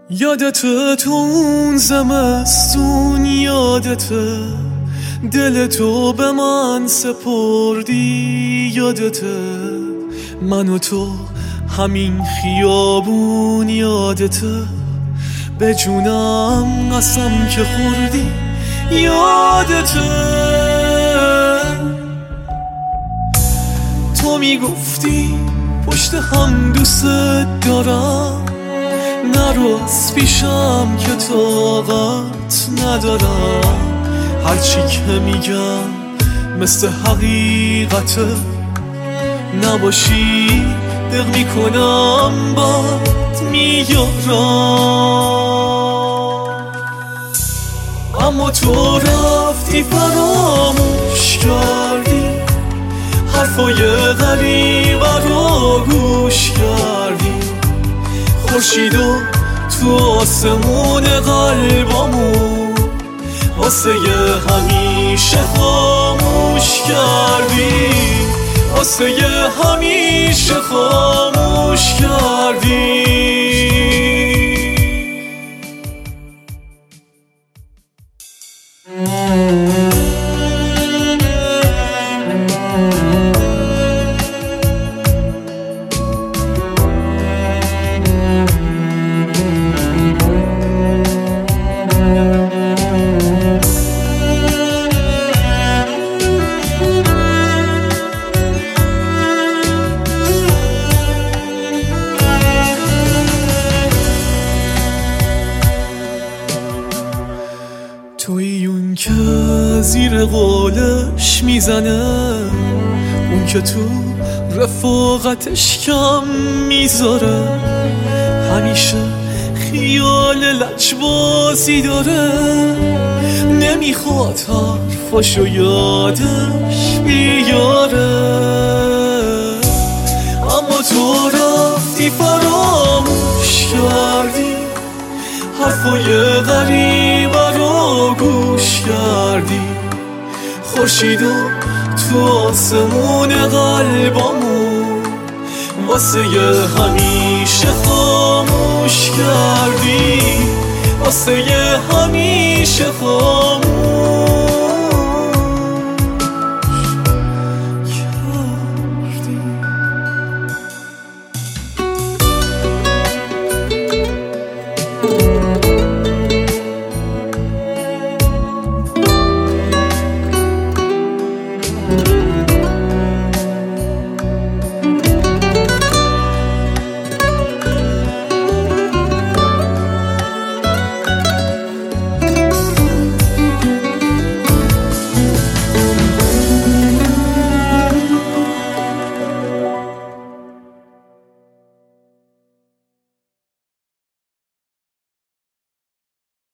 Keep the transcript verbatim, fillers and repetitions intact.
یادته تو اون زمستون، یادته دل تو به من سپردی، یادته من و تو همین خیابون، یادته به جونم قسم که خوردی، یادته تو میگفتی پشت هم دوست دارم، نرو از پیشم که طاقت ندارم، هرچی که میگم مثل حقیقته، نباشی دق میکنم بات میارم. اما تو رفتی فراموش کردی، حرفای غریبه رو گوش کردی، خورشیدو تو آسمون قلبمون واسه همیشه خاموش کردی، واسه همیشه خاموش کردی. توی اون که زیر قولش میزنه، اون که تو رفاقتش کم میذاره، همیشه خیال لجبازی داره، نمیخواد حرفاشو یادش بیاره. اما تو رفتی فراموش کردی، حرفای غریبه رو گوش کردی، خورشیدو تو آسمون قلبمون واسه همیشه خاموش کردی، واسه همیشه خاموش